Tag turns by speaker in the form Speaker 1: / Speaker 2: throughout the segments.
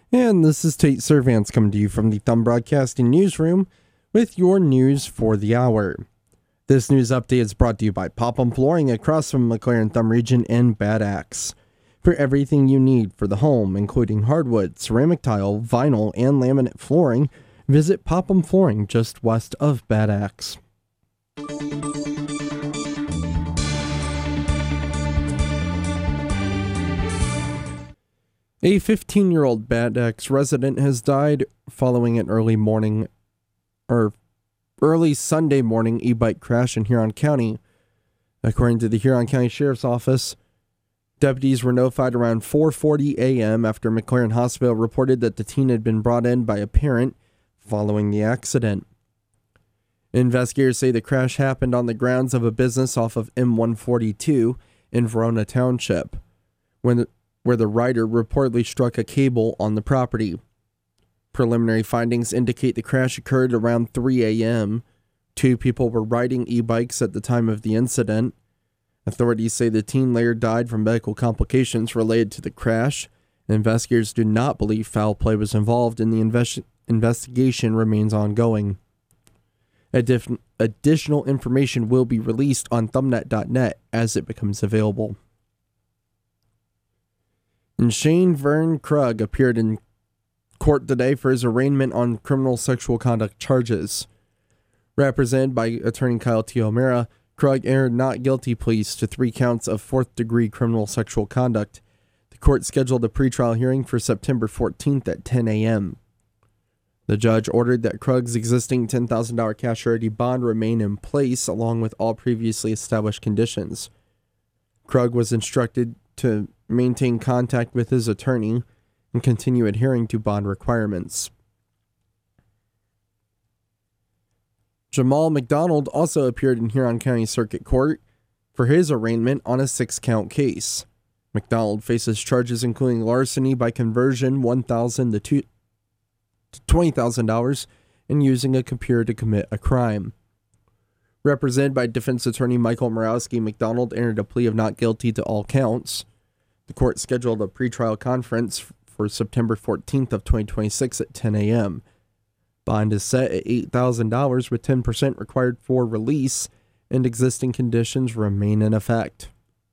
Speaker 1: And this is Tate Servants coming to you from the Thumb Broadcasting Newsroom with your news for the hour. This news update is brought to you by Popham Flooring across from McLaren Thumb Region and Bad Axe. For everything you need for the home, including hardwood, ceramic tile, vinyl, and laminate flooring, visit Popham Flooring just west of Bad Axe. A 15-year-old Bad Axe resident has died following an early Sunday morning e-bike crash in Huron County. According to the Huron County Sheriff's Office, deputies were notified around 4:40 a.m. after McLaren Hospital reported that the teen had been brought in by a parent following the accident. Investigators say the crash happened on the grounds of a business off of M142 in Verona Township, where the rider reportedly struck a cable on the property. Preliminary findings indicate the crash occurred around 3 a.m. Two people were riding e-bikes at the time of the incident. Authorities say the teen later died from medical complications related to the crash. Investigators do not believe foul play was involved, and the investigation remains ongoing. Additional information will be released on thumbnet.net as it becomes available. And Shane Vern Krug appeared in court today for his arraignment on criminal sexual conduct charges. Represented by attorney Kyle T. O'Mara, Krug entered not guilty pleas to 3 counts of 4th-degree criminal sexual conduct. The court scheduled a pretrial hearing for September 14th at 10 a.m. The judge ordered that Krug's existing $10,000 cash surety bond remain in place along with all previously established conditions. Krug was instructed to maintain contact with his attorney and continue adhering to bond requirements. Jamal McDonald also appeared in Huron County Circuit Court for his arraignment on a 6-count case. McDonald faces charges including larceny by conversion $1,000 to $20,000 and using a computer to commit a crime. Represented by defense attorney Michael Morawski, McDonald entered a plea of not guilty to all counts. The court scheduled a pretrial conference for September 14th of 2026 at 10 a.m. Bond is set at $8,000 with 10% required for release, and existing conditions remain in effect.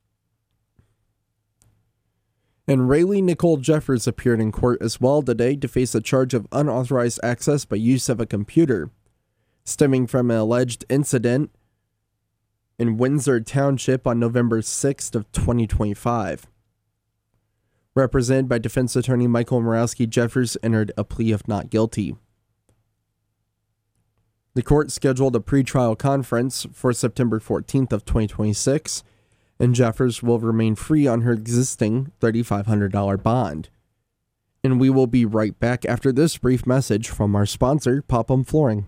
Speaker 1: And Rayleigh Nicole Jeffers appeared in court as well today to face a charge of unauthorized access by use of a computer, stemming from an alleged incident in Windsor Township on November 6th of 2025. Represented by defense attorney Michael Morawski, Jeffers entered a plea of not guilty. The court scheduled a pretrial conference for September 14th of 2026, and Jeffers will remain free on her existing $3,500 bond. And we will be right back after this brief message from our sponsor, Popham Flooring.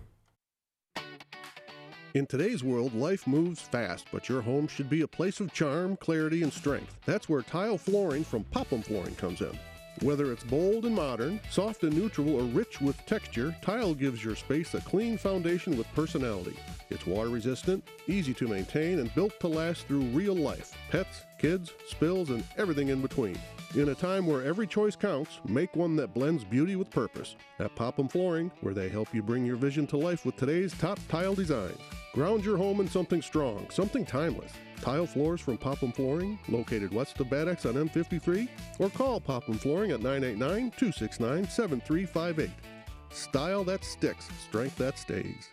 Speaker 2: In today's world, life moves fast, but your home should be a place of charm, clarity, and strength. That's where tile flooring from Popham Flooring comes in. Whether it's bold and modern, soft and neutral, or rich with texture, tile gives your space a clean foundation with personality. It's water resistant, easy to maintain, and built to last through real life. Pets, kids, spills, and everything in between. In a time where every choice counts, make one that blends beauty with purpose. At Popham Flooring, where they help you bring your vision to life with today's top tile designs. Ground your home in something strong, something timeless. Tile floors from Popham Flooring, located west of Bad Axe on M53, or call Popham Flooring at 989-269-7358. Style that sticks, strength that stays.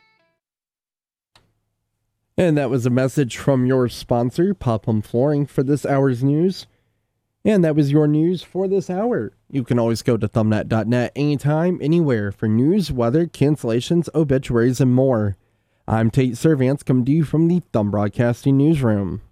Speaker 1: And that was a message from your sponsor, Popham Flooring, for this hour's news. And that was your news for this hour. You can always go to thumbnet.net anytime, anywhere for news, weather, cancellations, obituaries, and more. I'm Tate Servants, coming to you from the Thumb Broadcasting Newsroom.